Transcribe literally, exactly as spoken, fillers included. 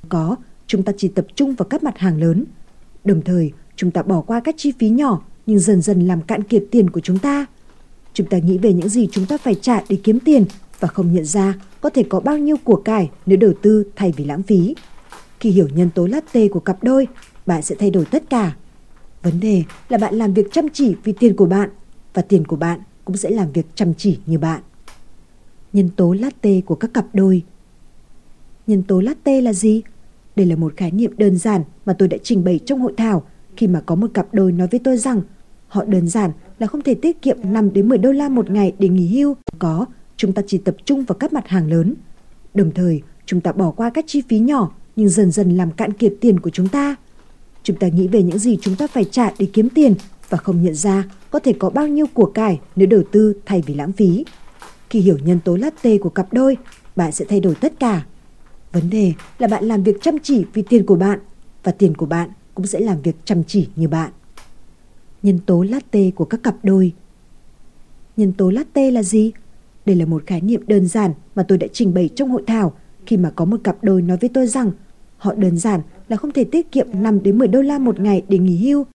Có, chúng ta chỉ tập trung vào các mặt hàng lớn. Đồng thời, chúng ta bỏ qua các chi phí nhỏ nhưng dần dần làm cạn kiệt tiền của chúng ta. Chúng ta nghĩ về những gì chúng ta phải trả để kiếm tiền và không nhận ra có thể có bao nhiêu của cải nếu đầu tư thay vì lãng phí. Khi hiểu nhân tố latte của cặp đôi, bạn sẽ thay đổi tất cả. Vấn đề là bạn làm việc chăm chỉ vì tiền của bạn và tiền của bạn cũng sẽ làm việc chăm chỉ như bạn. Nhân tố latte của các cặp đôi. Nhân tố latte là gì? Đây là một khái niệm đơn giản mà tôi đã trình bày trong hội thảo khi mà có một cặp đôi nói với tôi rằng họ đơn giản là không thể tiết kiệm năm đến mười đô la một ngày để nghỉ hưu. Có, chúng ta chỉ tập trung vào các mặt hàng lớn. Đồng thời, chúng ta bỏ qua các chi phí nhỏ nhưng dần dần làm cạn kiệt tiền của chúng ta. Chúng ta nghĩ về những gì chúng ta phải trả để kiếm tiền và không nhận ra có thể có bao nhiêu của cải nếu đầu tư thay vì lãng phí. Khi hiểu nhân tố latte của cặp đôi, bạn sẽ thay đổi tất cả. Vấn đề là bạn làm việc chăm chỉ vì tiền của bạn và tiền của bạn cũng sẽ làm việc chăm chỉ như bạn. Nhân tố latte của các cặp đôi. Nhân tố latte là gì? Đây là một khái niệm đơn giản mà tôi đã trình bày trong hội thảo khi mà có một cặp đôi nói với tôi rằng họ đơn giản là không thể tiết kiệm năm đến mười đô la một ngày để nghỉ hưu.